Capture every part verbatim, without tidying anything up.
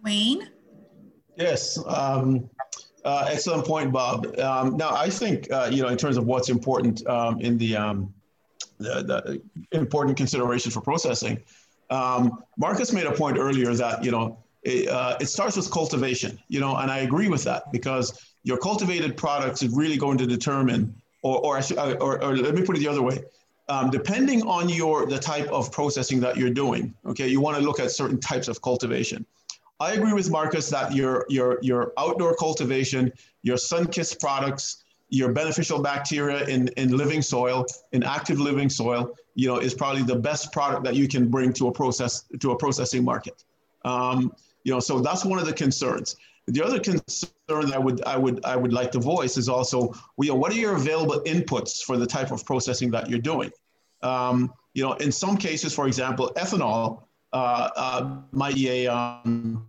Wayne? Yes, um, uh, excellent point, Bob. Um, now, I think, uh, you know, in terms of what's important um, in the, um, the, the important considerations for processing, um, Marcus made a point earlier that, you know, it, uh, it starts with cultivation, you know, and I agree with that because your cultivated products is really going to determine, or, or, or, or let me put it the other way. Um, depending on your the type of processing that you're doing, okay, you want to look at certain types of cultivation. I agree with Marcus that your your your outdoor cultivation, your sun-kissed products, your beneficial bacteria in, in living soil, in active living soil, you know, is probably the best product that you can bring to a process to a processing market. Um, you know, so that's one of the concerns. The other concern I would I would I would like to voice is also, you know, what are your available inputs for the type of processing that you're doing? Um, you know, in some cases, for example, ethanol uh, uh, might be a um,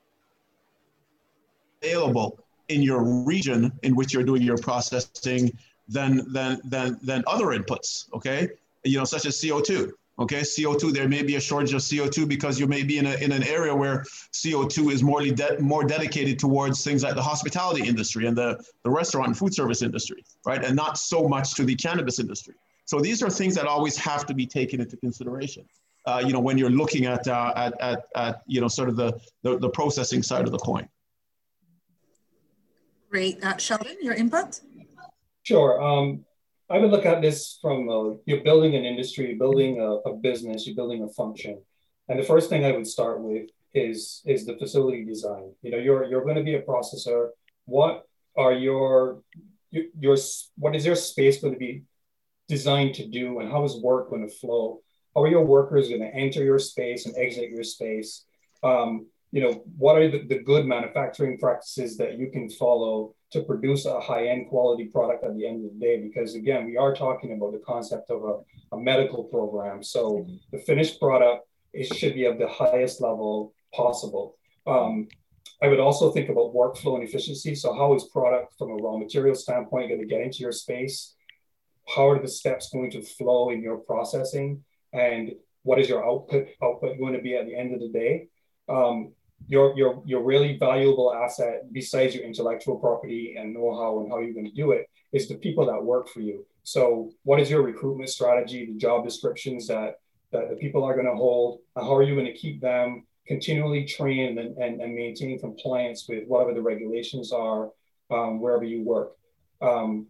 available in your region in which you're doing your processing than than than than other inputs. Okay, you know, such as C O two. Okay, C O two, there may be a shortage of C O two because you may be in, a, in an area where C O two is more, de- more dedicated towards things like the hospitality industry and the, the restaurant and food service industry, right? And not so much to the cannabis industry. So these are things that always have to be taken into consideration, uh, you know, when you're looking at, uh, at, at, at, you know, sort of the, the, the processing side of the coin. Great. Uh, Sheldon, your input? Sure. Um, I would look at this from uh, you're building an industry, you're building a, a business, you're building a function. And the first thing I would start with is, is the facility design. You know, you're, you're going to be a processor. What are your, your, your, what is your space going to be designed to do, and how is work going to flow? How are your workers going to enter your space and exit your space? Um, you know, what are the, the good manufacturing practices that you can follow to produce a high-end quality product at the end of the day? Because again, we are talking about the concept of a, a medical program. So the finished product, it should be of the highest level possible. Um, I would also think about workflow and efficiency. So how is product from a raw material standpoint going to get into your space? How are the steps going to flow in your processing? And what is your output output going to be at the end of the day? Um, your, your, your really valuable asset, besides your intellectual property and know-how and how you're going to do it, is the people that work for you. So what is your recruitment strategy, the job descriptions that, that the people are going to hold? How are you going to keep them continually trained and, and, and maintain compliance with whatever the regulations are um, wherever you work? Um,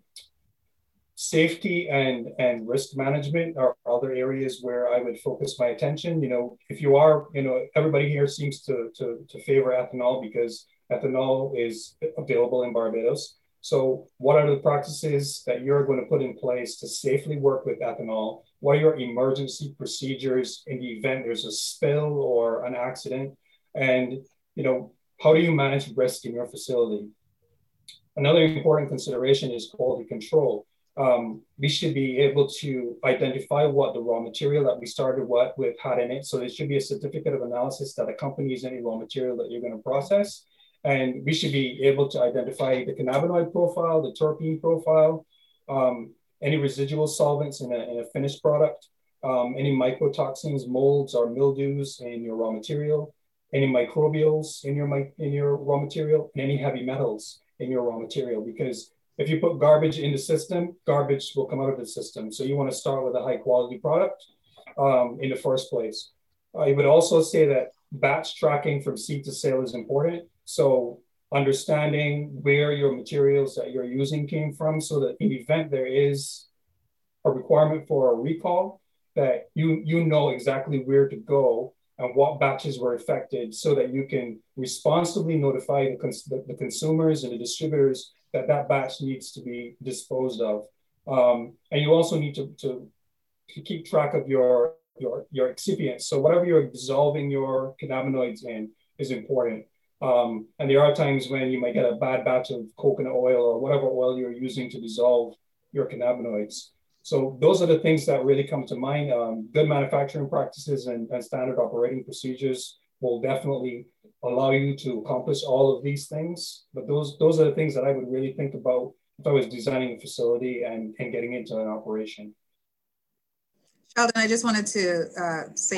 Safety and, and risk management are other areas where I would focus my attention. You know, if you are, you know, everybody here seems to, to, to favor ethanol because ethanol is available in Barbados. So what are the practices that you're going to put in place to safely work with ethanol? What are your emergency procedures in the event there's a spill or an accident? And, you know, how do you manage risk in your facility? Another important consideration is quality control. Um, we should be able to identify what the raw material that we started what with had in it. So there should be a certificate of analysis that accompanies any raw material that you're going to process. And we should be able to identify the cannabinoid profile, the terpene profile, um, any residual solvents in a, in a finished product, um, any mycotoxins, molds, or mildews in your raw material, any microbials in your, in your raw material, and any heavy metals in your raw material. Because if you put garbage in the system, garbage will come out of the system. So you want to start with a high quality product um, in the first place. I would also say that batch tracking from seed to sale is important. So understanding where your materials that you're using came from, so that in the event there is a requirement for a recall, that you, you know exactly where to go and what batches were affected, so that you can responsibly notify the, cons the, the consumers and the distributors that that batch needs to be disposed of. Um, and you also need to, to, to keep track of your, your, your excipients. So whatever you're dissolving your cannabinoids in is important. Um, and there are times when you might get a bad batch of coconut oil or whatever oil you're using to dissolve your cannabinoids. So those are the things that really come to mind. Um, good manufacturing practices and, and standard operating procedures will definitely allow you to accomplish all of these things. But those, those are the things that I would really think about if I was designing a facility and, and getting into an operation. Sheldon, I just wanted to uh, say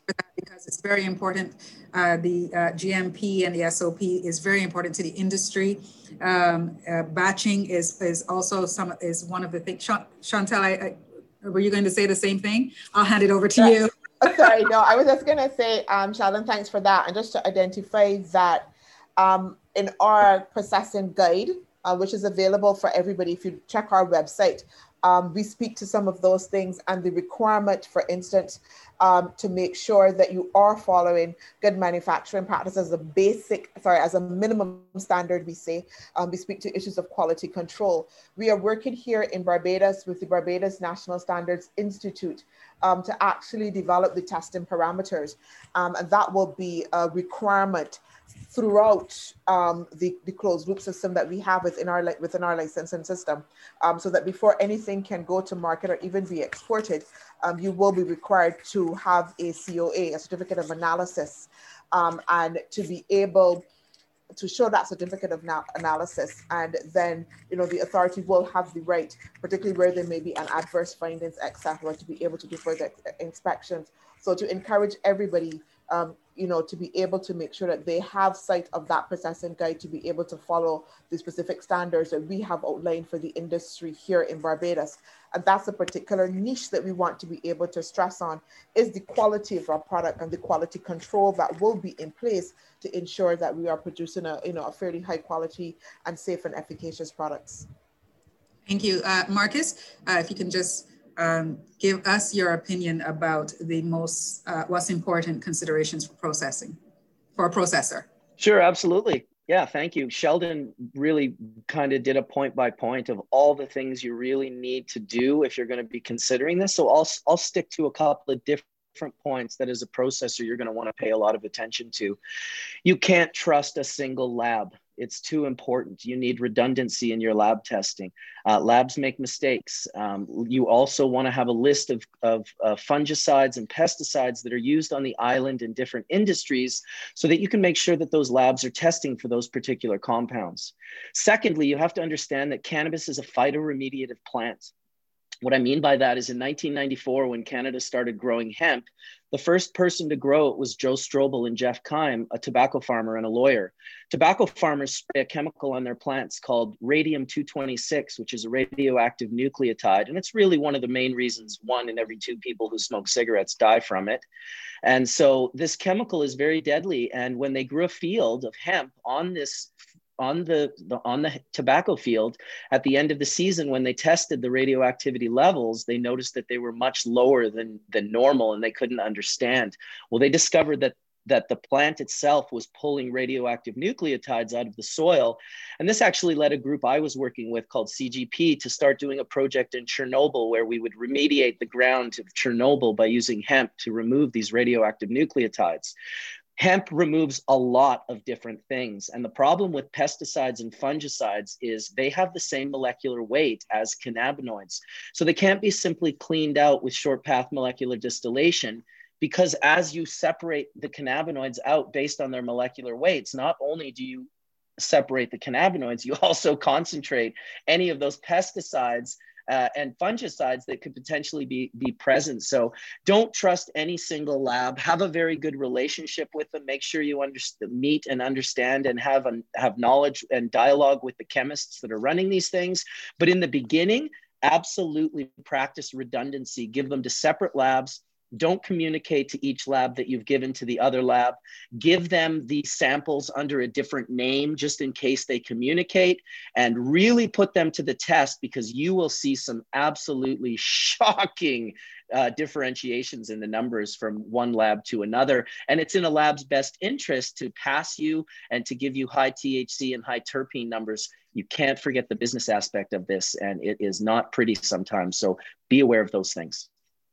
for that because it's very important. Uh, the uh, G M P and the S O P is very important to the industry. Um, uh, batching is is also some is one of the things. Chantal, I, I, were you going to say the same thing? I'll hand it over to yeah. you. Sorry, no, I was just going to say, um, Sheldon, thanks for that. And just to identify that um, in our processing guide, uh, which is available for everybody, if you check our website, um, we speak to some of those things and the requirement, for instance, um, to make sure that you are following good manufacturing practices as a basic, sorry, as a minimum standard, we say. Um, we speak to issues of quality control. We are working here in Barbados with the Barbados National Standards Institute um, to actually develop the testing parameters. Um, and that will be a requirement throughout um, the, the closed loop system that we have within our, within our licensing system, um, so that before anything can go to market or even be exported, um, you will be required to have a C O A, a certificate of analysis, um, and to be able to show that certificate of analysis. And then, you know, the authority will have the right, particularly where there may be an adverse findings, et cetera, to be able to do further inspections. So to encourage everybody, um, you know, to be able to make sure that they have sight of that processing guide to be able to follow the specific standards that we have outlined for the industry here in Barbados. And that's a particular niche that we want to be able to stress on, is the quality of our product and the quality control that will be in place to ensure that we are producing a, you know, a fairly high quality and safe and efficacious products. Thank you. Uh, Marcus, uh, if you can just um, give us your opinion about the most, uh, what's important considerations for processing, for a processor. Sure, absolutely. Yeah, thank you. Sheldon really kind of did a point by point of all the things you really need to do if you're going to be considering this. So I'll, I'll stick to a couple of different different points that as a processor, you're going to want to pay a lot of attention to. You can't trust a single lab. It's too important. You need redundancy in your lab testing. Uh, labs make mistakes. Um, you also want to have a list of, of uh, fungicides and pesticides that are used on the island in different industries so that you can make sure that those labs are testing for those particular compounds. Secondly, you have to understand that cannabis is a phytoremediative plant. What I mean by that is in nineteen ninety-four, when Canada started growing hemp, the first person to grow it was Joe Strobel and Jeff Keim, a tobacco farmer and a lawyer. Tobacco farmers spray a chemical on their plants called radium two twenty-six, which is a radioactive nucleotide. And it's really one of the main reasons one in every two people who smoke cigarettes die from it. And so this chemical is very deadly. And when they grew a field of hemp on this on the, the on the tobacco field, at the end of the season, when they tested the radioactivity levels, they noticed that they were much lower than, than normal, and they couldn't understand. Well, they discovered that that the plant itself was pulling radioactive nucleotides out of the soil. And this actually led a group I was working with called C G P to start doing a project in Chernobyl where we would remediate the ground of Chernobyl by using hemp to remove these radioactive nucleotides. Hemp removes a lot of different things. And the problem with pesticides and fungicides is they have the same molecular weight as cannabinoids. So they can't be simply cleaned out with short path molecular distillation, because as you separate the cannabinoids out based on their molecular weights, not only do you separate the cannabinoids, you also concentrate any of those pesticides Uh, and fungicides that could potentially be, be present. So don't trust any single lab. Have a very good relationship with them. Make sure you understand, meet and understand and have, a, have knowledge and dialogue with the chemists that are running these things. But in the beginning, absolutely practice redundancy. Give them to separate labs. Don't communicate to each lab that you've given to the other lab. Give them the samples under a different name just in case they communicate, and really put them to the test, because you will see some absolutely shocking uh, differentiations in the numbers from one lab to another. And it's in a lab's best interest to pass you and to give you high T H C and high terpene numbers. You can't forget the business aspect of this, and it is not pretty sometimes. So be aware of those things.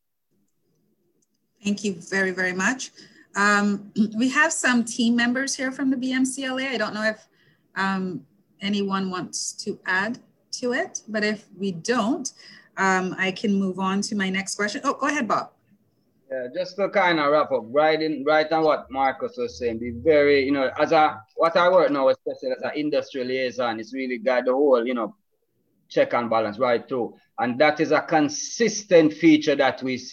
Thank you very, very much. Um, we have some team members here from the B M C L A. I don't know if um, anyone wants to add to it, but if we don't, um, I can move on to my next question. Oh, go ahead, Bob. Yeah, just to kind of wrap up, right in right on what Marcus was saying, be very, you know, as a, what I work now, especially as an industry liaison, is really got the whole, you know, check and balance right through. And that is a consistent feature that we see.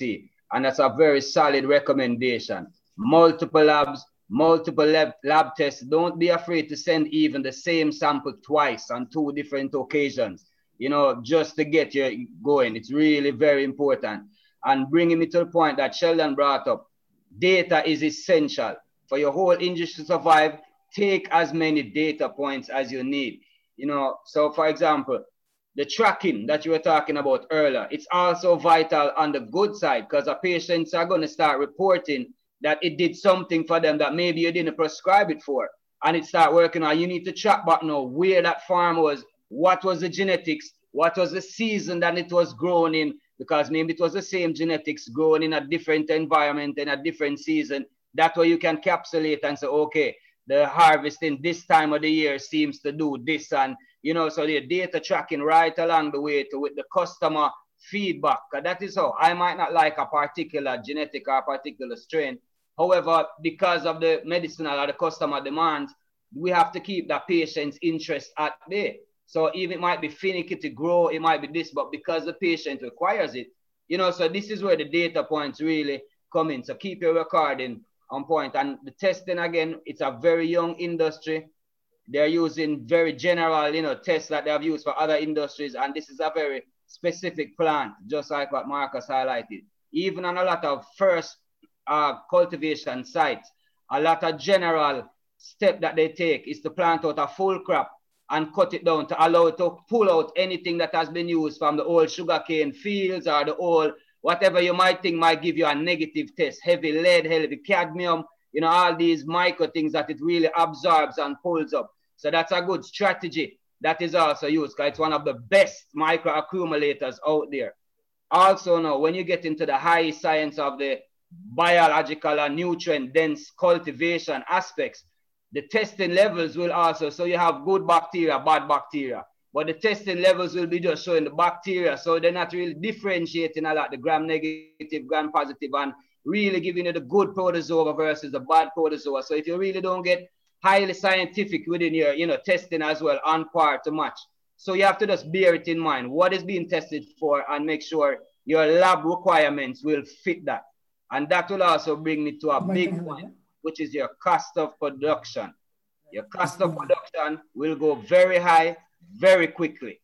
And that's a very solid recommendation. Multiple labs, multiple lab, lab tests. Don't be afraid to send even the same sample twice on two different occasions, you know, just to get you going. It's really very important. And bringing me to the point that Sheldon brought up, data is essential. For your whole industry to survive, take as many data points as you need. You know, so for example, the tracking that you were talking about earlier, it's also vital on the good side, because the patients are going to start reporting that it did something for them that maybe you didn't prescribe it for. And it start working on, you need to track back now where that farm was, what was the genetics, what was the season that it was grown in, because maybe it was the same genetics grown in a different environment in a different season. That way you can capsulate and say, okay, the harvesting this time of the year seems to do this. And, you know, so the data tracking right along the way to with the customer feedback. That is how I might not like a particular genetic or a particular strain. However, because of the medicinal or the customer demands, we have to keep the patient's interest at bay. So even it might be finicky to grow, it might be this, but because the patient requires it, you know, so this is where the data points really come in. So keep your recording on point. And the testing, again, it's a very young industry. They're using very general, you know, tests that they have used for other industries. And this is a very specific plant, just like what Marcus highlighted. Even on a lot of first uh, cultivation sites, a lot of general step that they take is to plant out a full crop and cut it down to allow it to pull out anything that has been used from the old sugarcane fields or the old, whatever you might think might give you a negative test, heavy lead, heavy cadmium, you know, all these micro things that it really absorbs and pulls up. So that's a good strategy that is also used, because it's one of the best micro accumulators out there. Also now, when you get into the high science of the biological and nutrient dense cultivation aspects, the testing levels will also, so you have good bacteria, bad bacteria, but the testing levels will be just showing the bacteria. So they're not really differentiating a lot, the gram negative, gram positive, and really giving you the good protozoa versus the bad protozoa. So if you really don't get highly scientific within your, you know, testing as well on par to match. So you have to just bear it in mind, what is being tested for, and make sure your lab requirements will fit that. And that will also bring me to a big point, which is your cost of production. Your cost of production will go very high, very quickly.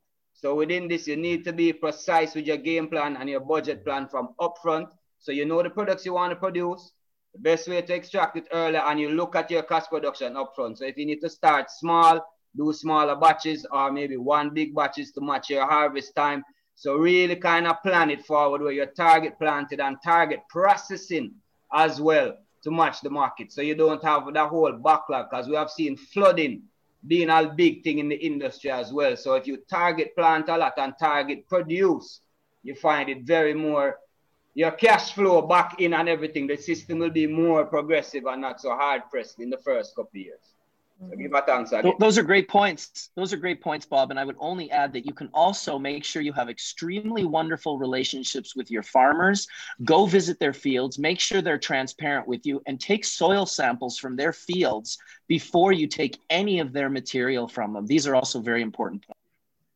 So within this, you need to be precise with your game plan and your budget plan from upfront. So you know the products you want to produce, the best way to extract it earlier, and you look at your cost production upfront. So if you need to start small, do smaller batches, or maybe one big batches to match your harvest time. So really kind of plan it forward where your target planted and target processing as well to match the market. So you don't have that whole backlog, because we have seen flooding being a big thing in the industry as well. So if you target plant a lot and target produce, you find it very more, your cash flow back in and everything, the system will be more progressive and not so hard pressed in the first couple of years. So give a thanks again. Those are great points. Those are great points, Bob. And I would only add that you can also make sure you have extremely wonderful relationships with your farmers. Go visit their fields, make sure they're transparent with you, and take soil samples from their fields before you take any of their material from them. These are also very important points.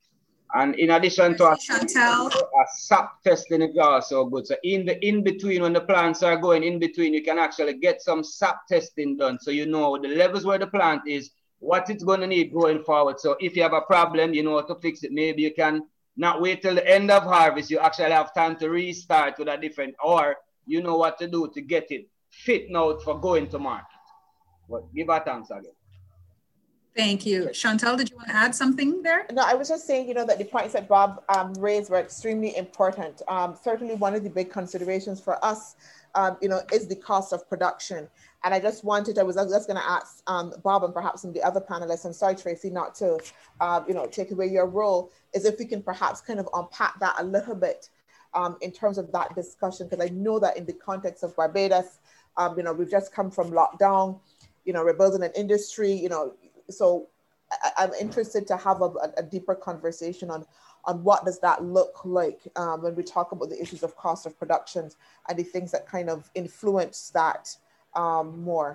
And in addition to a, Chantel. a sap testing is also good. So in the in between, when the plants are going in between, you can actually get some sap testing done. So you know the levels where the plant is, what it's going to need going forward. So if you have a problem, you know how to fix it. Maybe you can not wait till the end of harvest. You actually have time to restart with a different, or you know what to do to get it fit now for going to market. But give a thanks again. Thank you. Chantel, did you want to add something there? No, I was just saying, you know, that the points that Bob um, raised were extremely important. Um, certainly one of the big considerations for us, um, you know, is the cost of production. And I just wanted, I was just going to ask um, Bob and perhaps some of the other panelists, I'm sorry, Tracy, not to, uh, you know, take away your role, is if we can perhaps kind of unpack that a little bit um, in terms of that discussion, because I know that in the context of Barbados, um, you know, we've just come from lockdown, you know, we're building an industry, you know, so I, I'm interested to have a, a deeper conversation on, on what does that look like um, when we talk about the issues of cost of production and the things that kind of influence that um, more.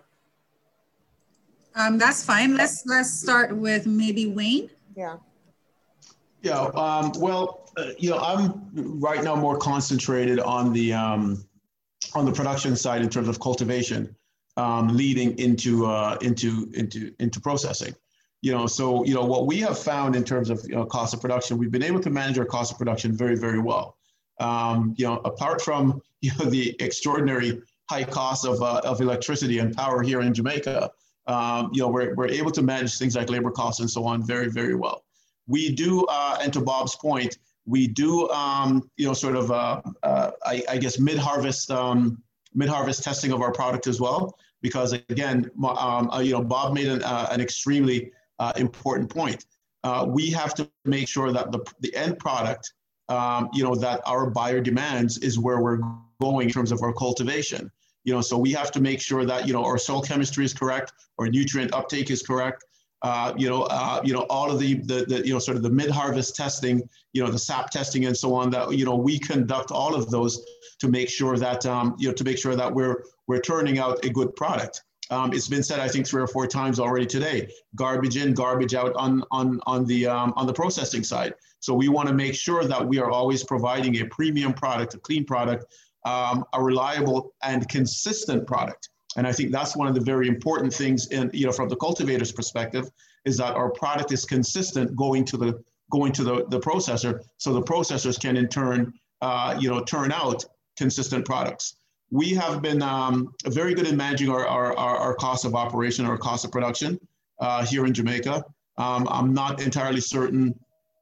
Um, that's fine. Let's let's start with maybe Wayne. Yeah. Yeah, um, well, uh, you know, I'm right now more concentrated on the um, on the production side in terms of cultivation, um, leading into uh, into into into processing. You know, so you know what we have found in terms of you know, cost of production, we've been able to manage our cost of production very, very well. Um, you know, apart from you know the extraordinary high cost of uh, of electricity and power here in Jamaica, um, you know, we're we're able to manage things like labor costs and so on very, very well. We do, uh, and to Bob's point, we do, um, you know, sort of, uh, uh, I, I guess, mid-harvest um, mid-harvest testing of our product as well, because again, um, uh, you know, Bob made an, uh, an extremely uh, important point. Uh, we have to make sure that the the end product, um, you know, that our buyer demands is where we're going in terms of our cultivation. You know, so we have to make sure that you know our soil chemistry is correct, our nutrient uptake is correct. Uh, you know, uh, you know, all of the, the, the, you know, sort of the mid-harvest testing, you know, the S A P testing and so on that, you know, we conduct all of those to make sure that, um, you know, to make sure that we're, we're turning out a good product. Um, it's been said, I think, three or four times already today, garbage in, garbage out on, on, on the, um, on the processing side. So we want to make sure that we are always providing a premium product, a clean product, um, a reliable and consistent product. And I think that's one of the very important things in, you know, from the cultivator's perspective, is that our product is consistent going to the going to the, the processor, so the processors can in turn, uh, you know, turn out consistent products. We have been um, very good in managing our, our, our, our cost of operation, our cost of production uh, here in Jamaica. Um, I'm not entirely certain,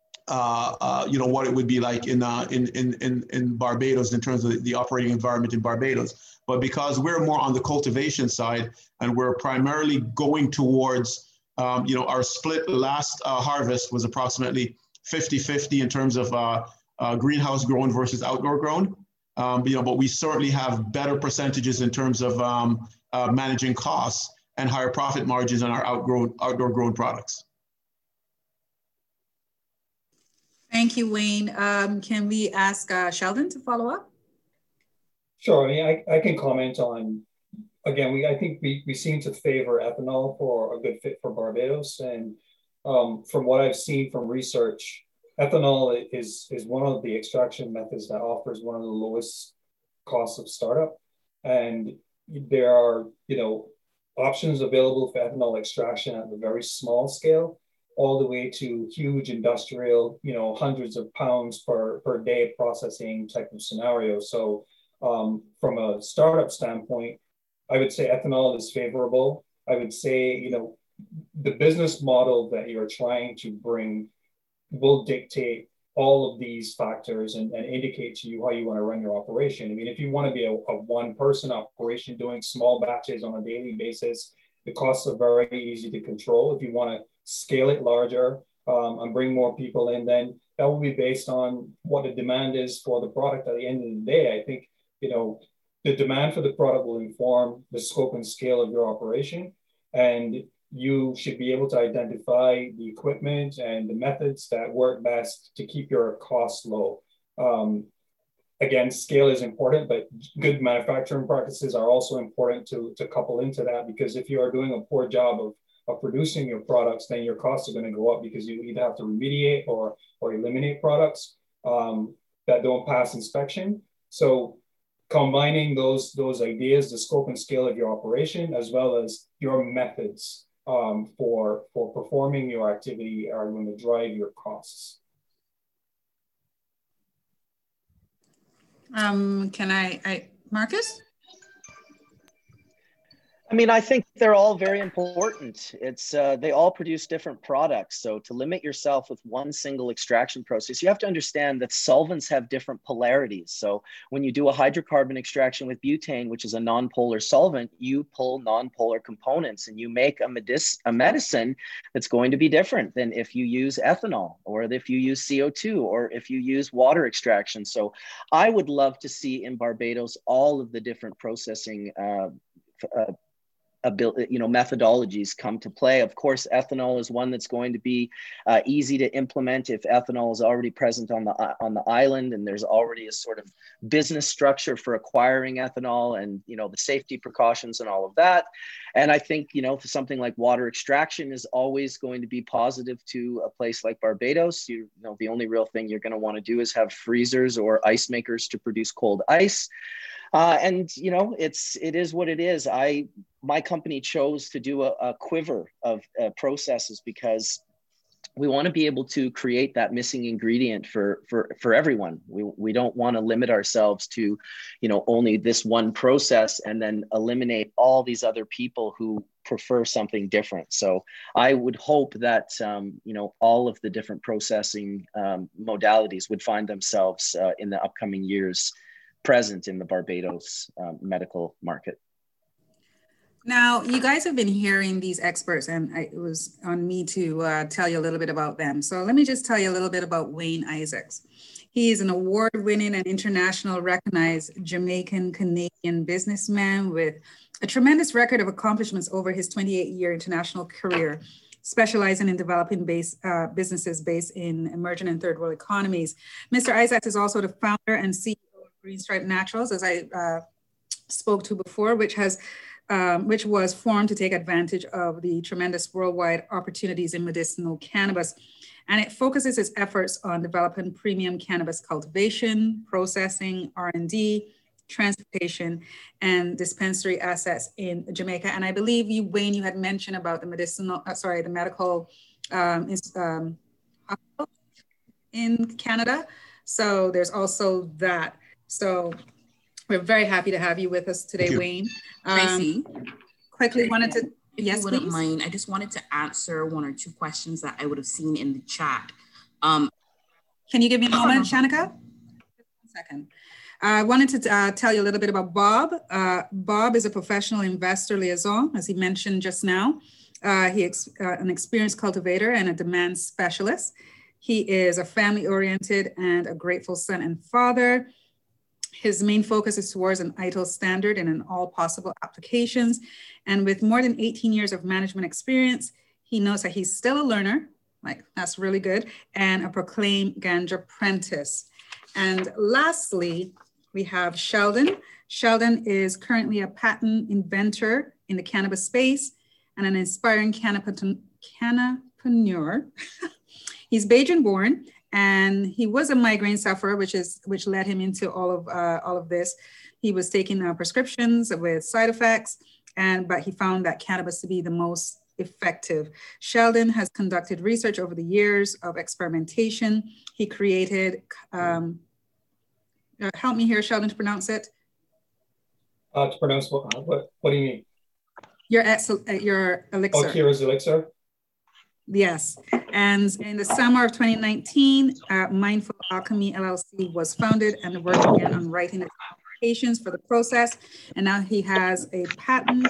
uh, uh, you know, what it would be like in, uh, in, in, in, in Barbados in terms of the, the operating environment in Barbados. But because we're more on the cultivation side and we're primarily going towards, um, you know, our split last uh, harvest was approximately fifty fifty in terms of uh, uh, greenhouse grown versus outdoor grown. Um, you know, but we certainly have better percentages in terms of um, uh, managing costs and higher profit margins on our outgrown, outdoor grown products. Thank you, Wayne. Um, can we ask uh, Sheldon to follow up? Sure. I mean, I, I can comment on, again, we I think we, we seem to favor ethanol for a good fit for Barbados. And um, from what I've seen from research, ethanol is, is one of the extraction methods that offers one of the lowest costs of startup. And there are, you know, options available for ethanol extraction at a very small scale, all the way to huge industrial, you know, hundreds of pounds per, per day processing type of scenario. So Um, from a startup standpoint, I would say ethanol is favorable. I would say, you know, the business model that you're trying to bring will dictate all of these factors and, and indicate to you how you want to run your operation. I mean, if you want to be a, a one-person operation doing small batches on a daily basis, the costs are very easy to control. If you want to scale it larger um, and bring more people in, then that will be based on what the demand is for the product at the end of the day. I think you know, the demand for the product will inform the scope and scale of your operation. And you should be able to identify the equipment and the methods that work best to keep your costs low. Um, again, scale is important, but good manufacturing practices are also important to, to couple into that, because if you are doing a poor job of, of producing your products, then your costs are going to go up because you either have to remediate or, or eliminate products um, that don't pass inspection. So combining those, those ideas, the scope and scale of your operation, as well as your methods um, for, for performing your activity are going to drive your costs. Um, can I, I, Marcus? I mean, I think they're all very important. It's uh, they all produce different products. So to limit yourself with one single extraction process, you have to understand that solvents have different polarities. So when you do a hydrocarbon extraction with butane, which is a non-polar solvent, you pull non-polar components and you make a, medic- a medicine that's going to be different than if you use ethanol or if you use C O two or if you use water extraction. So I would love to see in Barbados all of the different processing uh, uh, ability, you know, methodologies come to play. Of course, ethanol is one that's going to be uh, easy to implement if ethanol is already present on the on the island, and there's already a sort of business structure for acquiring ethanol, and you know the safety precautions and all of that. And I think you know for something like water extraction is always going to be positive to a place like Barbados. You, you know, the only real thing you're going to want to do is have freezers or ice makers to produce cold ice. Uh, and you know, it's it is what it is. I my company chose to do a, a quiver of uh, processes because we want to be able to create that missing ingredient for for for everyone. We we don't want to limit ourselves to, you know, only this one process and then eliminate all these other people who prefer something different. So I would hope that um, you know all of the different processing um, modalities would find themselves uh, in the upcoming years present in the Barbados um, medical market. Now, you guys have been hearing these experts, and I, it was on me to uh, tell you a little bit about them. So let me just tell you a little bit about Wayne Isaacs. He is an award-winning and international recognized Jamaican-Canadian businessman with a tremendous record of accomplishments over his twenty-eight year international career, specializing in developing base, uh, businesses based in emerging and third world economies. Mister Isaacs is also the founder and C E O of Green Stripe Naturals, as I uh, spoke to before, which has Um, which was formed to take advantage of the tremendous worldwide opportunities in medicinal cannabis. And it focuses its efforts on developing premium cannabis cultivation, processing, R and D, transportation, and dispensary assets in Jamaica. And I believe you, Wayne, you had mentioned about the medicinal, uh, sorry, the medical um, um, in Canada. So there's also that. So we're very happy to have you with us today, Wayne. Um, Tracy, quickly wanted to, if yes, you wouldn't please. mind, I just wanted to answer one or two questions that I would have seen in the chat. Um, Can you give me a moment, Shanika? One second. I wanted to uh, tell you a little bit about Bob. Uh, Bob is a professional investor liaison, as he mentioned just now. Uh, he is uh, an experienced cultivator and a demand specialist. He is a family-oriented and a grateful son and father. His main focus is towards an I T I L standard and in all possible applications. And with more than eighteen years of management experience, he knows that he's still a learner, like that's really good, and a proclaimed ganja apprentice. And lastly, we have Sheldon. Sheldon is currently a patent inventor in the cannabis space and an inspiring cannapreneur. He's Bajan born, and he was a migraine sufferer, which is which led him into all of uh, all of this. He was taking uh, prescriptions with side effects, and but he found that cannabis to be the most effective. Sheldon has conducted research over the years of experimentation. He created, um, uh, help me here, Sheldon, to pronounce it. Uh, to pronounce what? What? What do you mean? Your ex, uh, your elixir. Oh, Kira's elixir. Yes, and in the summer of twenty nineteen, uh, Mindful Alchemy L L C was founded, and the work began on writing the applications for the process. And now he has a patent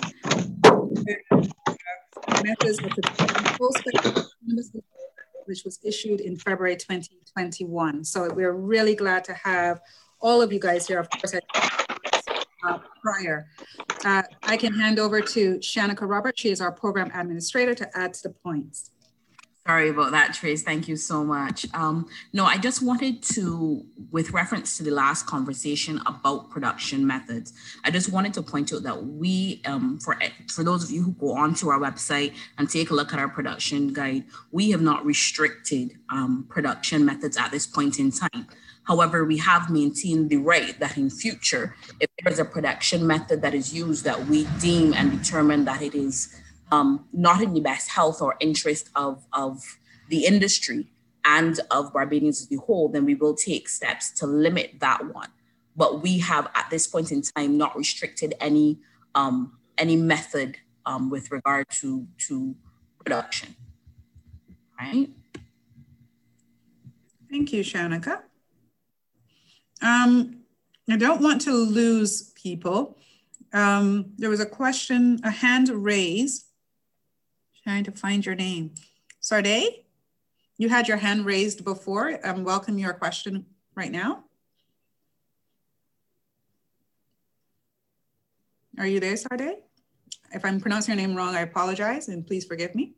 methods of full spectrum, which was issued in February twenty twenty-one. So we're really glad to have all of you guys here. Of course, uh, prior, uh, I can hand over to Shanika Roberts. She is our program administrator, to add to the points. Sorry about that, Trace. Thank you so much. Um, no, I just wanted to, with reference to the last conversation about production methods, I just wanted to point out that we, um, for, for those of you who go onto our website and take a look at our production guide, we have not restricted um, production methods at this point in time. However, we have maintained the right that in future, if there is a production method that is used that we deem and determine that it is Um, not in the best health or interest of, of the industry and of Barbadians as a whole, then we will take steps to limit that one. But we have, at this point in time, not restricted any um, any method um, with regard to, to production, right? Thank you, Shanika. Um, I don't want to lose people. Um, there was a question, a hand raised. Trying to find your name. Sade, you had your hand raised before. Um, welcome your question right now. Are you there, Sade? if I'm pronouncing your name wrong, I apologize, and please forgive me.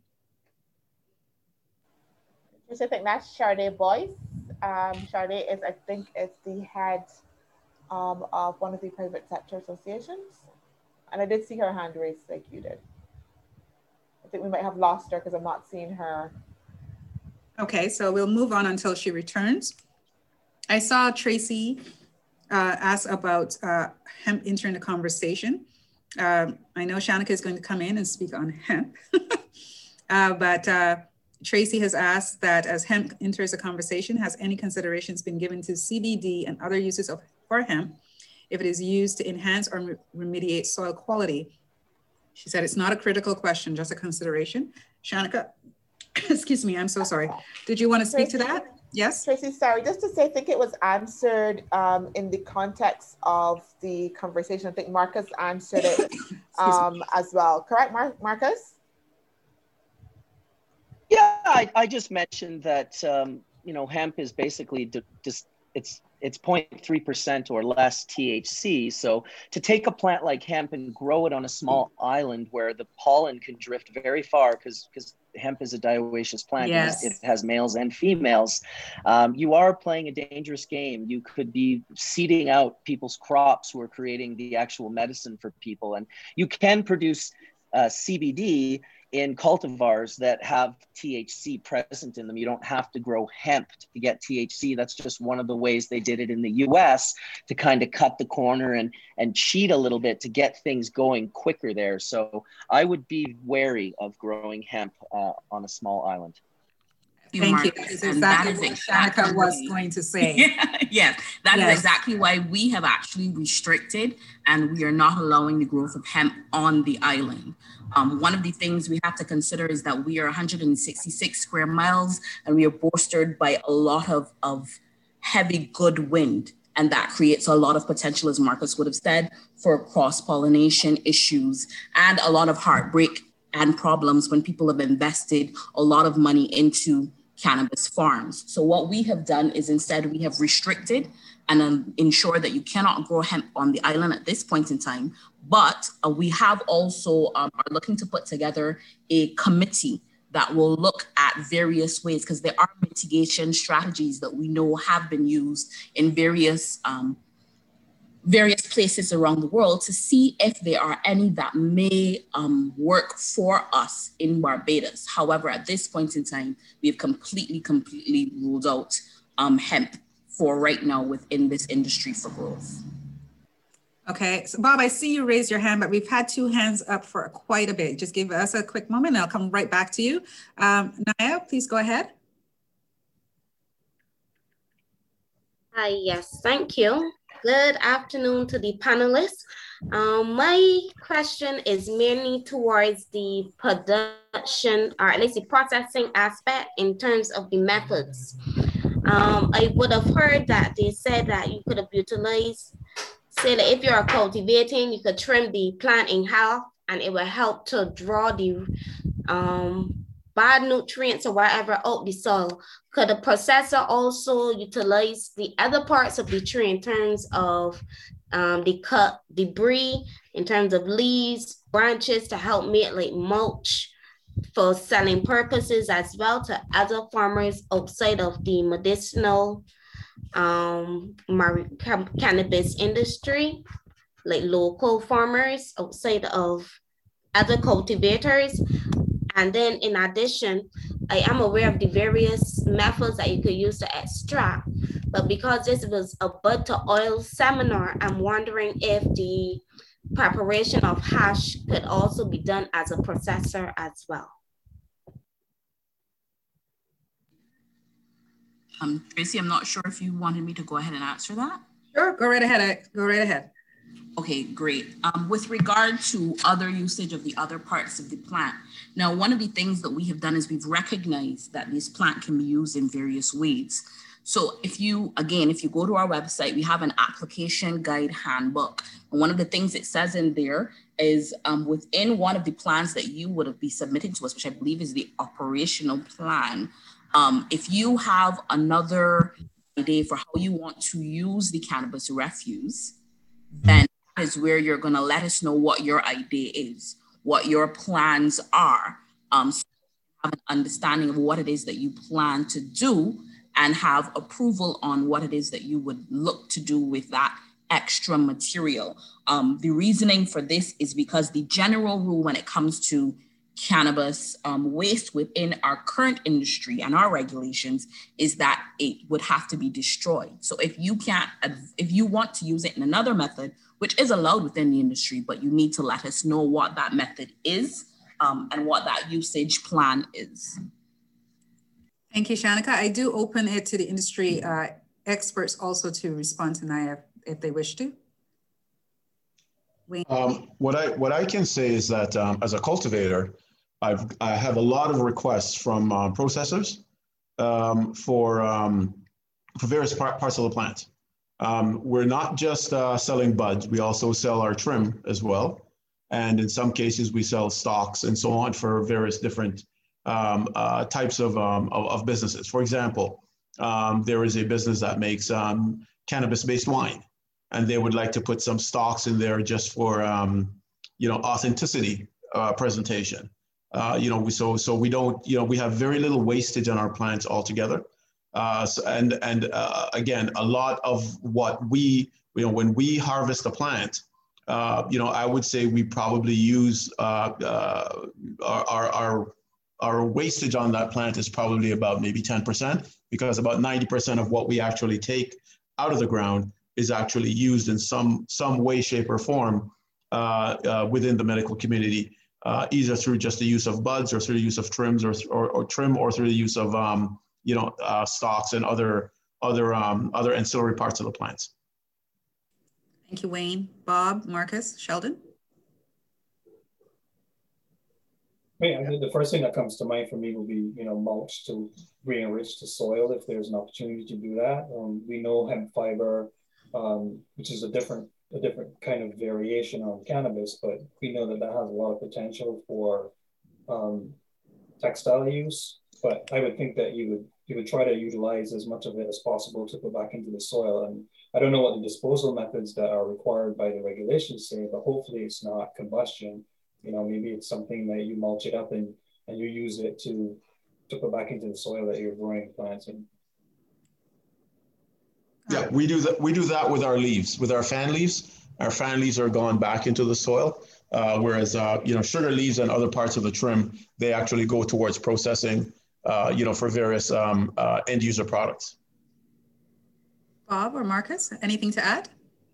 I think that's Sade Boyce. Um, Sade is, I think, it's the head um, of one of the private sector associations. And I did see her hand raised like you did. I think we might have lost her because I'm not seeing her. Okay, so we'll move on until she returns. I saw Tracy uh, ask about uh, hemp entering the conversation. Um, I know Shanika is going to come in and speak on hemp, uh, but uh, Tracy has asked that as hemp enters the conversation, has any considerations been given to C B D and other uses of for hemp if it is used to enhance or re remediate soil quality? She said it's not a critical question, just a consideration. Shanika, excuse me, I'm so sorry. Did you want to speak Tracy, to that? Yes? Tracy, sorry, just to say, I think it was answered um, in the context of the conversation. I think Marcus answered it um, as well. Correct, Mar Marcus? Yeah, I, I just mentioned that, um, you know, hemp is basically just, it's, it's zero point three percent or less T H C. So to take a plant like hemp and grow it on a small island where the pollen can drift very far, because because hemp is a dioecious plant, yes. it has males and females, um, you are playing a dangerous game. You could be seeding out people's crops who are creating the actual medicine for people. And you can produce uh, C B D in cultivars that have T H C present in them. You don't have to grow hemp to get T H C. That's just one of the ways they did it in the U S to kind of cut the corner and, and cheat a little bit to get things going quicker there. So I would be wary of growing hemp uh, on a small island. Thank you. That is exactly that is what exactly Shanika was going to say. Yeah, yes, that yes. is exactly why we have actually restricted and we are not allowing the growth of hemp on the island. Um, one of the things we have to consider is that we are one hundred sixty-six square miles and we are bolstered by a lot of, of heavy good wind. And that creates a lot of potential, as Marcus would have said, for cross-pollination issues and a lot of heartbreak and problems when people have invested a lot of money into cannabis farms. So what we have done is instead we have restricted and um, ensure that you cannot grow hemp on the island at this point in time. But uh, we have also um, are looking to put together a committee that will look at various ways, because there are mitigation strategies that we know have been used in various um, various places around the world to see if there are any that may um, work for us in Barbados. However, at this point in time, we've completely, completely ruled out um, hemp for right now within this industry for growth. Okay, so Bob, I see you raise your hand, but we've had two hands up for quite a bit. Just give us a quick moment and I'll come right back to you. Um, Naya, please go ahead. Hi, yes, thank you. Good afternoon to the panelists. Um, my question is mainly towards the production, or at least the processing aspect in terms of the methods. Um, I would have heard that they said that you could have utilized, say that if you're cultivating, you could trim the plant in half and it will help to draw the um, bad nutrients or whatever out the soil. Could the processor also utilize the other parts of the tree in terms of um, the cut debris, in terms of leaves, branches to help make like mulch for selling purposes as well to other farmers outside of the medicinal um, cannabis industry, like local farmers outside of other cultivators? And then in addition, I am aware of the various methods that you could use to extract, but because this was a bud to oil seminar, I'm wondering if the preparation of hash could also be done as a processor as well. Um, Tracy, I'm not sure if you wanted me to go ahead and answer that. Sure, go right ahead, go right ahead. Okay, great. Um, with regard to other usage of the other parts of the plant, now one of the things that we have done is we've recognized that this plant can be used in various ways. So if you, again, if you go to our website, we have an application guide handbook. And one of the things it says in there is um, within one of the plans that you would be submitting to us, which I believe is the operational plan, um, if you have another idea for how you want to use the cannabis refuse, then is where you're going to let us know what your idea is. what your plans are, um, so you have an understanding of what it is that you plan to do and have approval on what it is that you would look to do with that extra material. Um, the reasoning for this is because the general rule when it comes to cannabis um, waste within our current industry and our regulations is that it would have to be destroyed. So if you can't, if you want to use it in another method, which is allowed within the industry, but you need to let us know what that method is um, and what that usage plan is. Thank you, Shanika. I do open it to the industry uh, experts also to respond tonight if, if they wish to. Um, what I what I can say is that um, as a cultivator, I've I have a lot of requests from uh, processors um, for um, for various par parts of the plant. Um, we're not just uh, selling buds; we also sell our trim as well, and in some cases we sell stalks and so on for various different um, uh, types of, um, of of businesses. For example, um, there is a business that makes um, cannabis-based wine, and they would like to put some stocks in there just for, um, you know, authenticity uh, presentation. Uh, you know, we, so so we don't, you know, we have very little wastage on our plants altogether. Uh, so, and and uh, again, a lot of what we, you know, when we harvest a plant, uh, you know, I would say we probably use uh, uh, our, our, our our wastage on that plant is probably about maybe ten percent, because about ninety percent of what we actually take out of the ground is actually used in some some way, shape, or form uh, uh, within the medical community, uh, either through just the use of buds or through the use of trims or or, or trim or through the use of um, you know uh, stalks and other other um, other ancillary parts of the plants. Thank you, Wayne. Bob, Marcus, Sheldon. Yeah, I mean, the first thing that comes to mind for me will be, you know, mulch to re-enrich the soil if there's an opportunity to do that. Um, we know hemp fiber, um, which is a different a different kind of variation on cannabis, but we know that that has a lot of potential for um, textile use. But I would think that you would you would try to utilize as much of it as possible to put back into the soil. And I don't know what the disposal methods that are required by the regulations say, but hopefully it's not combustion. You know, maybe it's something that you mulch it up and, and you use it to, to put back into the soil that you're growing plants in. Yeah, we do that. We do that with our leaves, with our fan leaves. Our fan leaves are gone back into the soil, uh, whereas uh, you know, sugar leaves and other parts of the trim, they actually go towards processing, uh, you know, for various um, uh, end user products. Bob or Marcus, anything to add?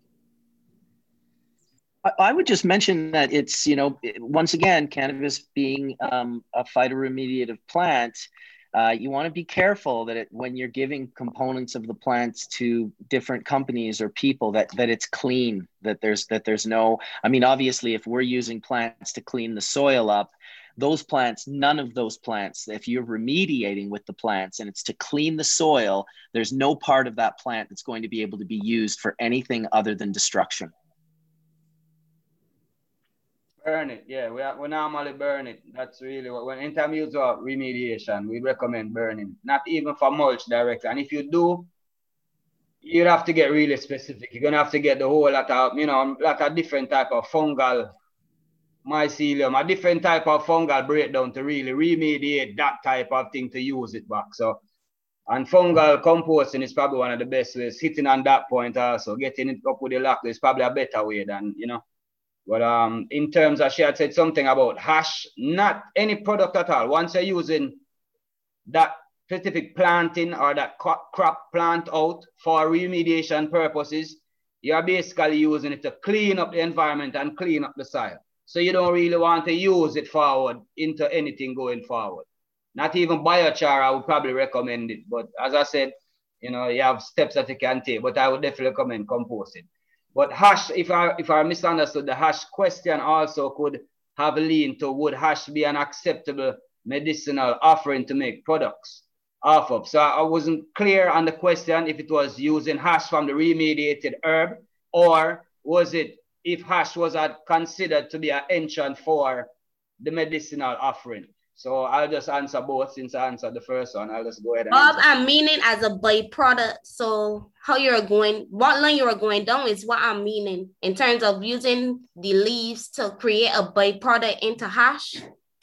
I would just mention that it's, you know, once again, cannabis being um, a phytoremediative plant, uh, you want to be careful that it, when you're giving components of the plants to different companies or people, that that it's clean, that there's that there's no, I mean, obviously, if we're using plants to clean the soil up, those plants, none of those plants, if you're remediating with the plants and it's to clean the soil, there's no part of that plant that's going to be able to be used for anything other than destruction. Burn it, yeah. We, we normally burn it. That's really what, when in time use of remediation, we recommend burning. Not even for mulch directly. And if you do, you'd have to get really specific. You're gonna have to get the whole lot of, you know, lot of different type of fungal mycelium, a different type of fungal breakdown to really remediate that type of thing to use it back. So, and fungal composting is probably one of the best ways. Hitting on that point also, getting it up with the lock is probably a better way than, you know. But um, in terms of, she had said something about hash, not any product at all. Once you're using that specific planting or that crop plant out for remediation purposes, you're basically using it to clean up the environment and clean up the soil. So you don't really want to use it forward into anything going forward. Not even biochar, I would probably recommend it. But as I said, you know, you have steps that you can take, but I would definitely recommend composting. But hash, if I if I misunderstood, the hash question also could have leaned to, would hash be an acceptable medicinal offering to make products off of? So I wasn't clear on the question if it was using hash from the remediated herb, or was it if hash was considered to be an entrant for the medicinal offering. So I'll just answer both since I answered the first one. I'll just go ahead and Bob, answer. I'm meaning as a byproduct. So how you're going, what line you're going down is what I'm meaning in terms of using the leaves to create a byproduct into hash.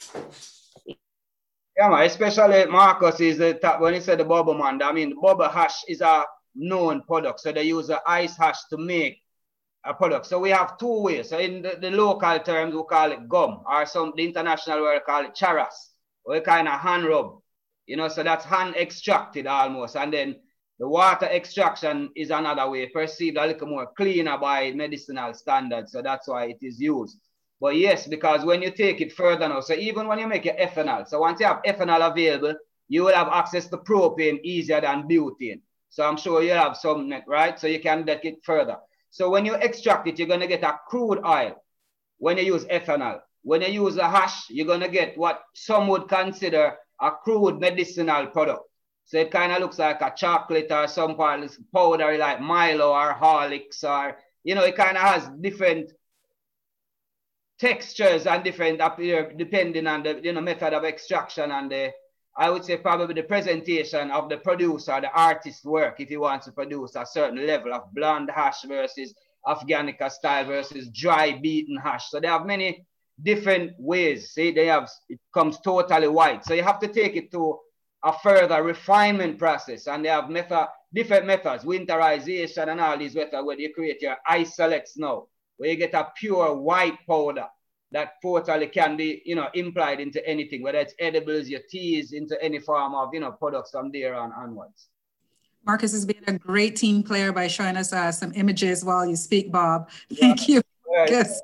Yeah, man, especially Marcus is the top when he said the bubble man. I mean, the bubble hash is a known product. So they use the ice hash to make a product. So we have two ways. So in the, the local terms, we call it gum, or some the international word call it charas, or a kind of hand rub. You know, so that's hand extracted almost. And then the water extraction is another way, perceived a little more cleaner by medicinal standards. So that's why it is used. But yes, because when you take it further now, so even when you make your ethanol, so once you have ethanol available, you will have access to propane easier than butane. So I'm sure you'll have some, right? So you can take it further. So when you extract it, you're going to get a crude oil when you use ethanol. When you use a hash, you're going to get what some would consider a crude medicinal product. So it kind of looks like a chocolate or some part of powdery like Milo or Horlicks, or, you know, it kind of has different textures and different appear depending on the, you know, method of extraction and the, I would say probably the presentation of the producer, the artist's work, if he wants to produce a certain level of blonde hash versus Afghanica style versus dry beaten hash. So they have many different ways. See, they have, it comes totally white. So you have to take it to a further refinement process, and they have method, different methods, winterization and all these methods where you create your isolates now, where you get a pure white powder that totally can be, you know, implied into anything, whether it's edibles, your teas, into any form of, you know, products from there on onwards. Marcus has been a great team player by showing us uh, some images while you speak, Bob. Thank yeah. you, Marcus.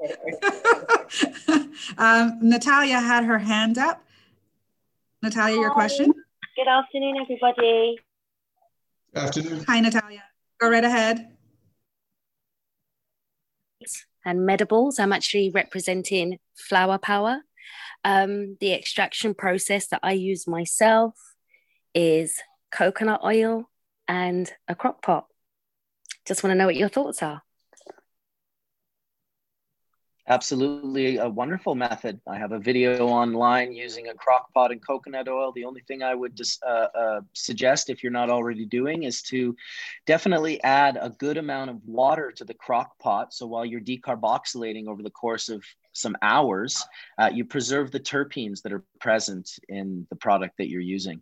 um, Natalia had her hand up. Natalia, your question? Good afternoon, everybody. Good afternoon. Hi, Natalia. Go right ahead. And Medibles, I'm actually representing Flower Power. Um, the extraction process that I use myself is coconut oil and a crock pot. Just want to know what your thoughts are. Absolutely a wonderful method. I have a video online using a crock pot and coconut oil. The only thing I would just uh, uh, suggest, if you're not already doing, is to definitely add a good amount of water to the crock pot. So while you're decarboxylating over the course of some hours, uh, you preserve the terpenes that are present in the product that you're using.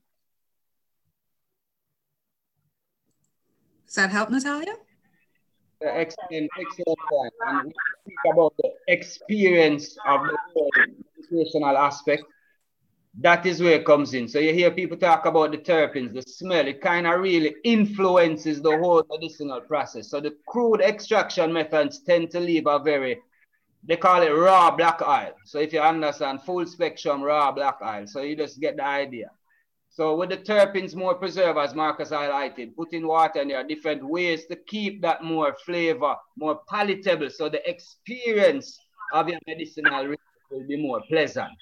Does that help, Natalia? Excellent, excellent point. And when we speak about the experience of the whole educational aspect, that is where it comes in. So you hear people talk about the terpenes, the smell, it kind of really influences the whole medicinal process. So the crude extraction methods tend to leave a very, they call it raw black oil. So if you understand, full spectrum raw black oil. So you just get the idea. So with the terpenes more preserved, as Marcus highlighted, put in water, and there are different ways to keep that more flavor, more palatable. So the experience of your medicinal will be more pleasant.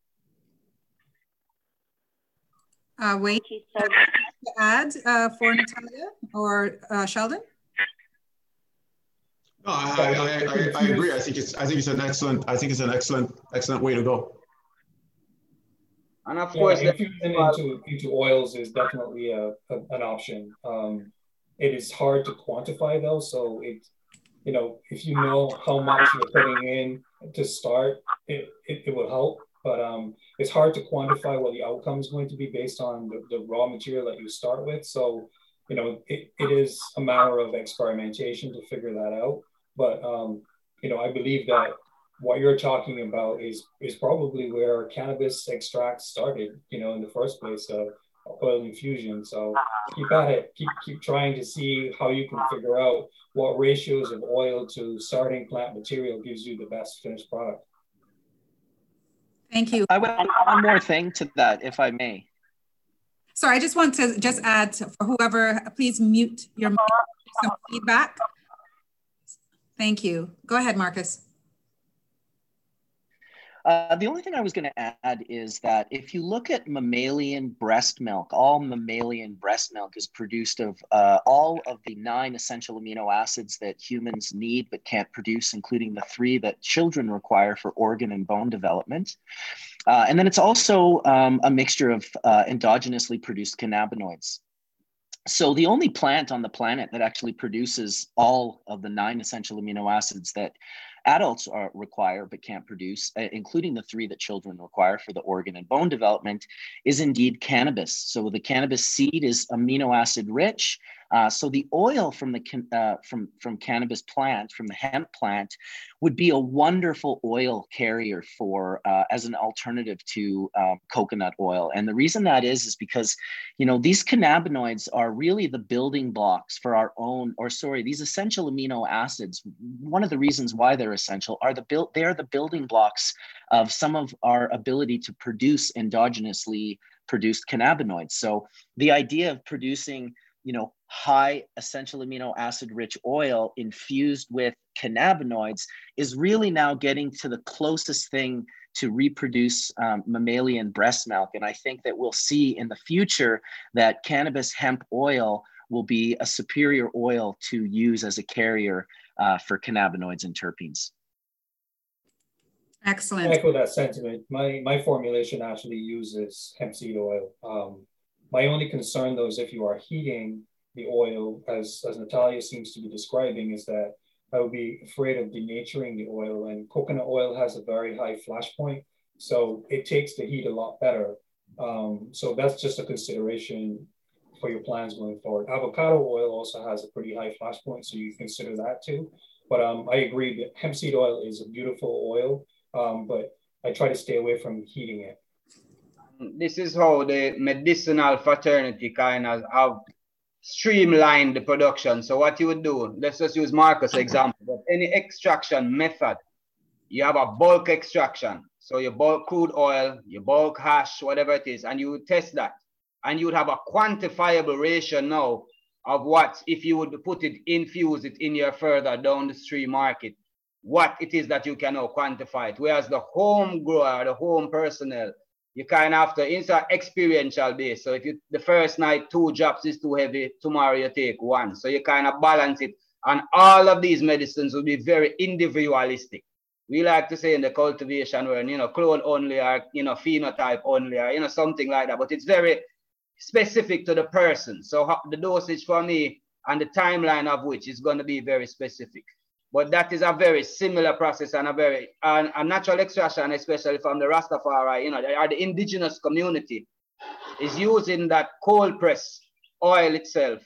Uh, wait, so to add uh, for Natalia or uh, Sheldon? No, I, I, I, I agree. I think it's I think it's an excellent I think it's an excellent excellent way to go. And of yeah, course, infusing into into oils is definitely a, a an option. Um, it is hard to quantify though, so it, you know, if you know how much you're putting in to start, it it, it will help. But um, it's hard to quantify what the outcome is going to be based on the, the raw material that you start with. So, you know, it, it is a matter of experimentation to figure that out. But um, you know, I believe that what you're talking about is is probably where cannabis extracts started, you know, in the first place, uh, oil infusion. So keep at it, keep keep trying to see how you can figure out what ratios of oil to starting plant material gives you the best finished product. Thank you. I would add one more thing to that, if I may. Sorry, I just want to just add to, for whoever, please mute your mic, some feedback. Thank you. Go ahead, Marcus. Uh, the only thing I was going to add is that if you look at mammalian breast milk, all mammalian breast milk is produced of uh, all of the nine essential amino acids that humans need but can't produce, including the three that children require for organ and bone development. Uh, and then it's also um, a mixture of uh, endogenously produced cannabinoids. So the only plant on the planet that actually produces all of the nine essential amino acids that adults are, require but can't produce, uh, including the three that children require for the organ and bone development, is indeed cannabis. So the cannabis seed is amino acid rich. Uh, so the oil from the uh, from from cannabis plant, from the hemp plant, would be a wonderful oil carrier for uh, as an alternative to uh, coconut oil. And the reason that is is because, you know, these cannabinoids are really the building blocks for our own, or sorry, these essential amino acids. One of the reasons why they're essential are the build. They're the building blocks of some of our ability to produce endogenously produced cannabinoids. So the idea of producing, you know, high essential amino acid rich oil infused with cannabinoids is really now getting to the closest thing to reproduce um, mammalian breast milk. And I think that we'll see in the future that cannabis hemp oil will be a superior oil to use as a carrier uh, for cannabinoids and terpenes. Excellent. I echo that sentiment. My, my formulation actually uses hemp seed oil. Um, my only concern though is if you are heating the oil, as, as Natalia seems to be describing, is that I would be afraid of denaturing the oil, and coconut oil has a very high flash point. So it takes the heat a lot better. Um, so that's just a consideration for your plans going forward. Avocado oil also has a pretty high flash point, so you consider that too. But um, I agree that hemp seed oil is a beautiful oil, um, but I try to stay away from heating it. This is how the medicinal fraternity kind of have streamlined the production. So what you would do, let's just use Marcus' example, but any extraction method, you have a bulk extraction. So you bulk crude oil, you bulk hash, whatever it is, and you would test that. And you would have a quantifiable ratio now of what, if you would put it, infuse it in your further down the stream market, what it is that you can now quantify it. Whereas the home grower, the home personnel, you kind of have to, it's an experiential base. So if you, the first night, two drops is too heavy, tomorrow you take one. So you kind of balance it. And all of these medicines will be very individualistic. We like to say in the cultivation where, you know, clone only or, you know, phenotype only or, you know, something like that. But it's very specific to the person. So the dosage for me and the timeline of which is going to be very specific. But that is a very similar process and a very and a natural extraction, especially from the Rastafari, you know, or the indigenous community, is using that cold press oil itself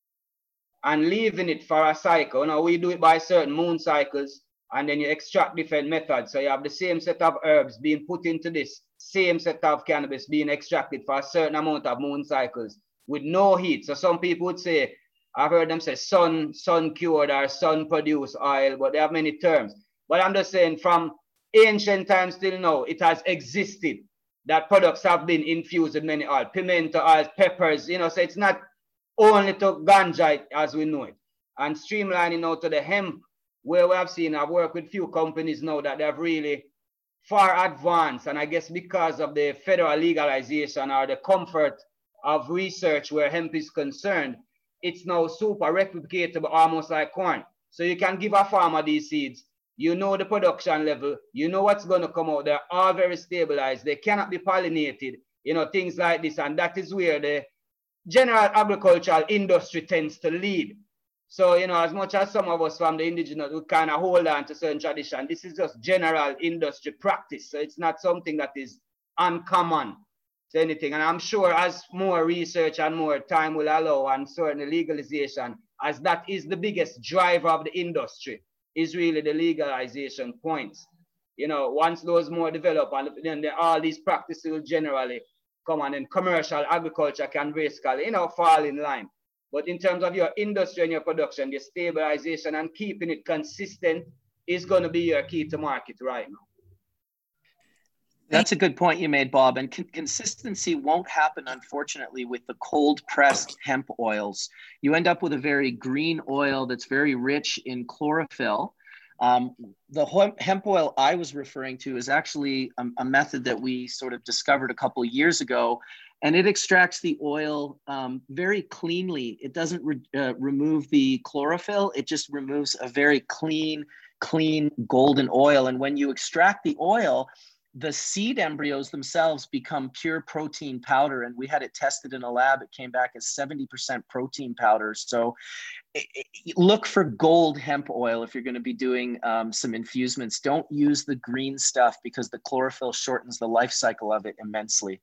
and leaving it for a cycle. You know, we do it by certain moon cycles, and then you extract different methods. So you have the same set of herbs being put into this same set of cannabis being extracted for a certain amount of moon cycles with no heat. So some people would say, I've heard them say sun, sun cured or sun produced oil, but they have many terms. But I'm just saying from ancient times till now, it has existed that products have been infused with many oil, pimento oils, peppers, you know, so it's not only to ganja as we know it. And streamlining now to the hemp, where we have seen, I've worked with few companies now that they've really far advanced. And I guess because of the federal legalization or the comfort of research where hemp is concerned, it's now super replicatable, almost like corn. So you can give a farmer these seeds, you know the production level, you know what's going to come out. They're all very stabilized. They cannot be pollinated, you know, things like this. And that is where the general agricultural industry tends to lead. So, you know, as much as some of us from the indigenous, we kind of hold on to certain tradition, this is just general industry practice. So it's not something that is uncommon to anything. And I'm sure as more research and more time will allow, and certainly legalization, as that is the biggest driver of the industry, is really the legalization points. You know, once those more develop, and then the, all these practices will generally come on, and commercial agriculture can basically, you know, fall in line. But in terms of your industry and your production, the stabilization and keeping it consistent is going to be your key to market right now. That's a good point you made, Bob. And con consistency won't happen, unfortunately, with the cold pressed hemp oils. You end up with a very green oil that's very rich in chlorophyll. Um, the hemp oil I was referring to is actually a, a method that we sort of discovered a couple of years ago, and it extracts the oil um, very cleanly. It doesn't re uh, remove the chlorophyll. It just removes a very clean, clean golden oil. And when you extract the oil, the seed embryos themselves become pure protein powder. And we had it tested in a lab. It came back as seventy percent protein powder. So it, it, look for gold hemp oil if you're going to be doing um, some infusements. Don't use the green stuff because the chlorophyll shortens the life cycle of it immensely.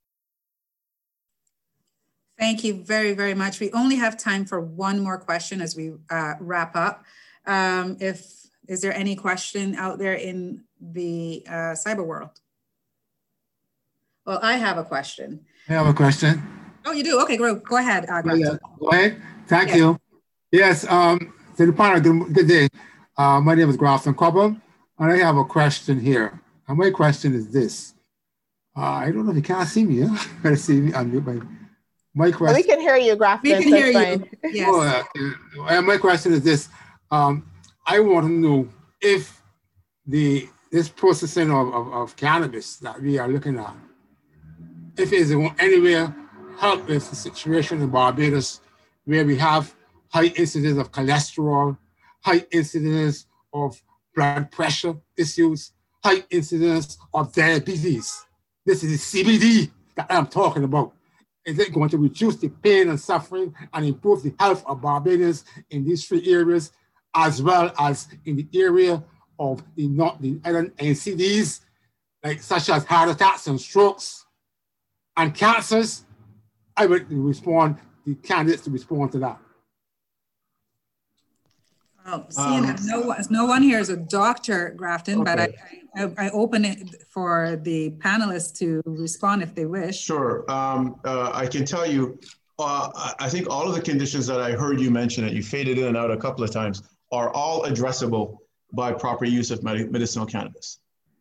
Thank you very, very much. We only have time for one more question as we uh, wrap up. Um, if, is there any question out there in the uh, cyber world? Well, I have a question. I have a question. Oh, you do? Okay, go, go ahead. Uh, oh, yeah. Go ahead. Thank yes. you. Yes, um, to the panel, good, good day. Uh, my name is Grafton Cobham, and I have a question here. And my question is this. Uh, I don't know if you can't see me. Huh? You can see me. I'm my, my question. Oh, we can hear you, Grafton. We can hear you. Yes. Oh, uh, my question is this. Um, I want to know if the this processing of, of, of cannabis that we are looking at, if it's anywhere help with the situation in Barbados where we have high incidence of cholesterol, high incidence of blood pressure issues, high incidence of diabetes. This is the C B D that I'm talking about. Is it going to reduce the pain and suffering and improve the health of Barbadians in these three areas, as well as in the area of the not the other N C Ds, like such as heart attacks and strokes and cancers? I would respond, the candidates to respond to that. Well, seeing um, no, no one here is a doctor, Grafton, okay. but I, I, I open it for the panelists to respond if they wish. Sure. Um, uh, I can tell you, uh, I think all of the conditions that I heard you mention, and you faded in and out a couple of times, are all addressable by proper use of med medicinal cannabis.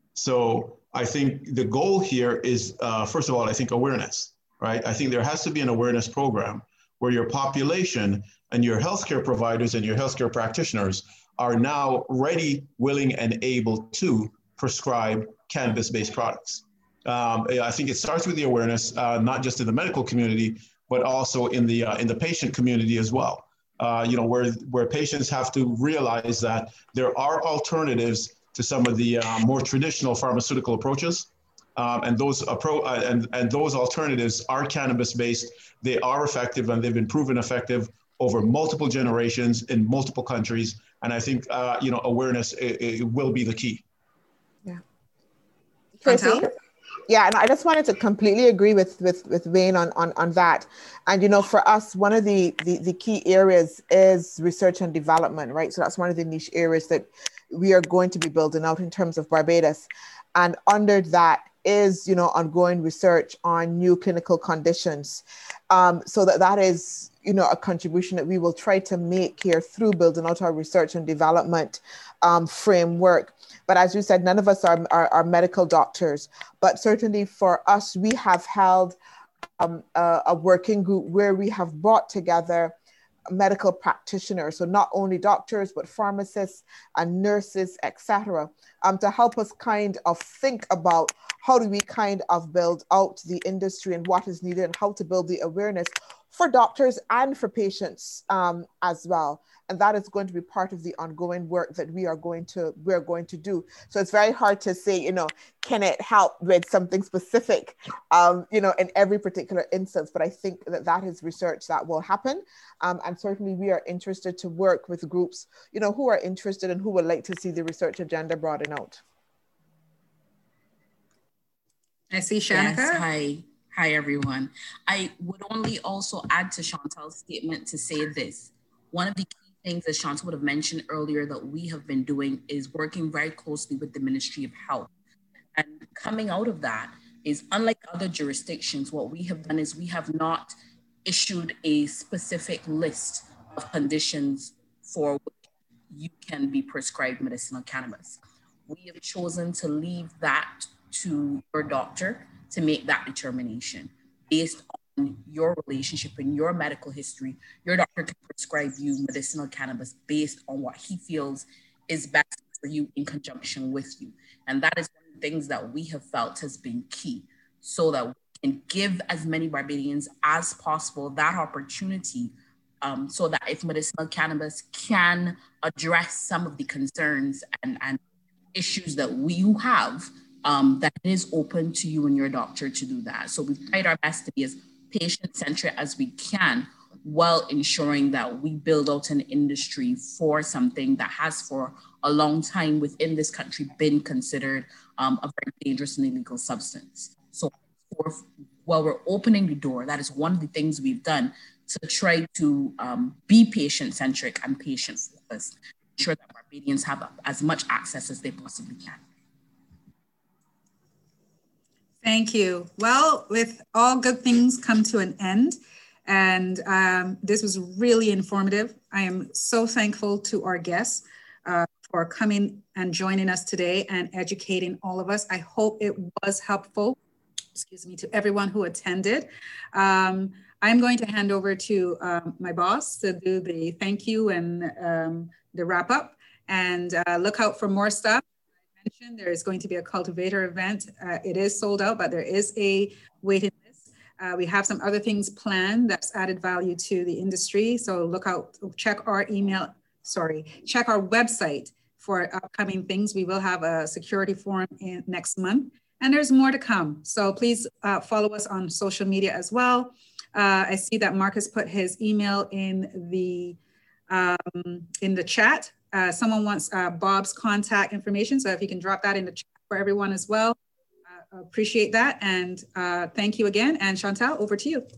So I think the goal here is, uh, first of all, I think awareness, right? I think there has to be an awareness program where your population and your healthcare providers and your healthcare practitioners are now ready, willing, and able to prescribe cannabis-based products. Um, I think it starts with the awareness, uh, not just in the medical community, but also in the uh, in the patient community as well. Uh, you know, where where patients have to realize that there are alternatives to some of the uh, more traditional pharmaceutical approaches. Um, and those appro uh, and, and those alternatives are cannabis-based. They are effective, and they've been proven effective over multiple generations in multiple countries. And I think uh, you know, awareness it, it will be the key. Yeah. Tracy? Yeah, and I just wanted to completely agree with with with Wayne on on on that. And you know, for us, one of the, the the key areas is research and development, right? So that's one of the niche areas that we are going to be building out in terms of Barbados. And under that is, you know, ongoing research on new clinical conditions. Um, so that that is, you know, a contribution that we will try to make here through building out our research and development um, framework. But as you said, none of us are, are, are medical doctors, but certainly for us, we have held um, a, a working group where we have brought together medical practitioners, so not only doctors, but pharmacists and nurses, et cetera, um, to help us kind of think about how do we kind of build out the industry and what is needed and how to build the awareness for doctors and for patients um, as well. And that is going to be part of the ongoing work that we are going to we're going to do. So it's very hard to say, you know, can it help with something specific, um, you know, in every particular instance. But I think that that is research that will happen. Um, and certainly we are interested to work with groups, you know, who are interested and who would like to see the research agenda broaden out. I see Shanika. Yes, hi. Hi, everyone. I would only also add to Chantal's statement to say this. One of the key things that Chantal would have mentioned earlier that we have been doing is working very closely with the Ministry of Health. And coming out of that is, unlike other jurisdictions, what we have done is we have not issued a specific list of conditions for which you can be prescribed medicinal cannabis. We have chosen to leave that to your doctor to make that determination based on your relationship and your medical history. Your doctor can prescribe you medicinal cannabis based on what he feels is best for you in conjunction with you. And that is one of the things that we have felt has been key, so that we can give as many Barbadians as possible that opportunity, um, so that if medicinal cannabis can address some of the concerns and, and issues that we have, um, that it is open to you and your doctor to do that. So we've tried our best to be as patient-centric as we can, while ensuring that we build out an industry for something that has for a long time within this country been considered um, a very dangerous and illegal substance. So for, while we're opening the door, that is one of the things we've done to try to um, be patient-centric and patient-focused, ensure that Barbadians have as much access as they possibly can. Thank you. Well, with all good things come to an end. And um, this was really informative. I am so thankful to our guests uh, for coming and joining us today and educating all of us. I hope it was helpful, excuse me, to everyone who attended. Um, I'm going to hand over to um, my boss to do the thank you and um, the wrap up, and uh, look out for more stuff. I mentioned there is going to be a cultivator event. Uh, it is sold out, but there is a waiting list. Uh, we have some other things planned that's added value to the industry. So look out, check our email, sorry, check our website for upcoming things. We will have a security forum in next month, and there's more to come. So please uh, follow us on social media as well. Uh, I see that Marcus put his email in the um, in the chat. Uh, someone wants uh, Bob's contact information, so if you can drop that in the chat for everyone as well. Appreciate that, and uh, thank you again. And Chantal, over to you.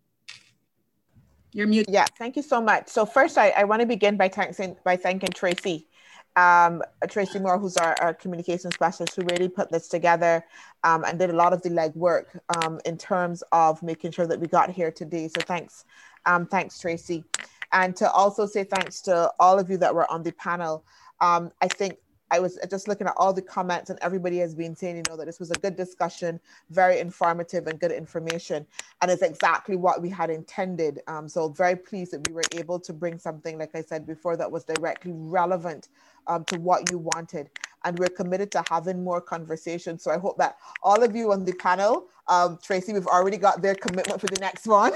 You're muted. Yeah, thank you so much. So first, I, I want to begin by thanking by thanking Tracy, um, Tracy Moore, who's our, our communication specialist, who really put this together um, and did a lot of the legwork um, in terms of making sure that we got here today. So thanks, um, thanks Tracy, and to also say thanks to all of you that were on the panel. Um, I think. I was just looking at all the comments, and everybody has been saying, you know, that this was a good discussion, very informative and good information. And it's exactly what we had intended. Um, so very pleased that we were able to bring something, like I said before, that was directly relevant um, to what you wanted. And we're committed to having more conversations. So I hope that all of you on the panel, um, Tracy, we've already got their commitment for the next one.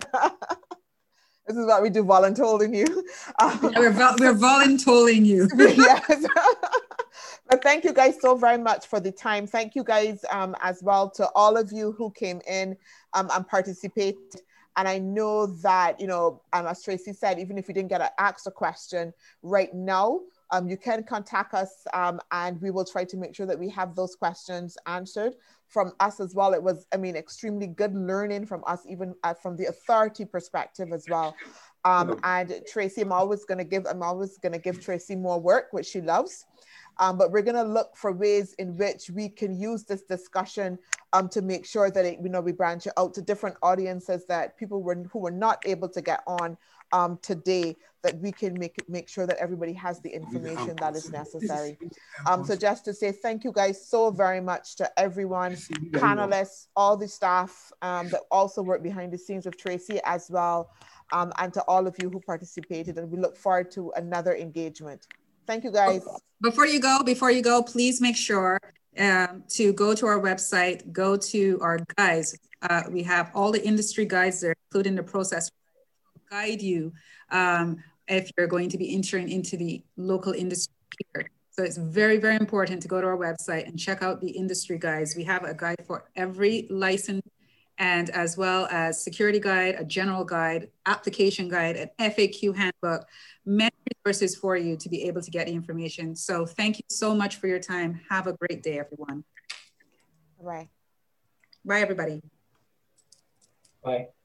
This is what we do, voluntoling you. Um, yeah, we're, vo we're voluntoling you. Yes. But thank you guys so very much for the time. Thank you guys um, as well to all of you who came in um, and participated. And I know that, you know, um, as Tracy said, even if you didn't get to ask a question right now, um, you can contact us um, and we will try to make sure that we have those questions answered from us as well. It was, I mean, extremely good learning from us, even uh, from the authority perspective as well. Um, and Tracy, I'm always going to give, I'm always going to give Tracy more work, which she loves. Um, but we're going to look for ways in which we can use this discussion um, to make sure that it, you know, we branch it out to different audiences, that people were, who were not able to get on um, today, that we can make make sure that everybody has the information that is necessary. Um, so just to say thank you guys so very much to everyone, panelists, all the staff um, that also work behind the scenes with Tracy as well, um, and to all of you who participated. And we look forward to another engagement. Thank you guys. Before you go, before you go, please make sure um, to go to our website, go to our guides. Uh, we have all the industry guides there, including the process guide you um, if you're going to be entering into the local industry here. So it's very, very important to go to our website and check out the industry guides. We have a guide for every license, and as well as security guide, a general guide, application guide, an F A Q handbook, many resources for you to be able to get the information. So thank you so much for your time. Have a great day, everyone. Bye. Bye, everybody. Bye.